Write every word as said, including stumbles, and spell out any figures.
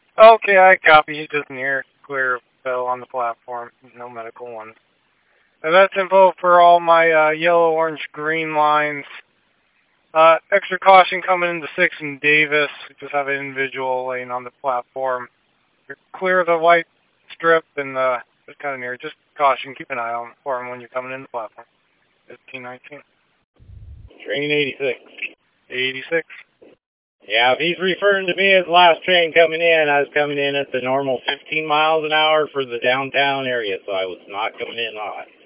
Okay, I copy. He's just near clear fell on the platform. No medical ones. And that's info for all my uh, yellow, orange, green lines. Uh, extra caution coming into six and Davis. We just have an individual laying on the platform. You're clear of the white strip and uh, just kind of near. Just caution. Keep an eye on for him when you're coming in the platform. fifteen nineteen. Train eighty-six. eighty-six. Yeah, if he's referring to me as last train coming in, I was coming in at the normal fifteen miles an hour for the downtown area, so I was not coming in hot.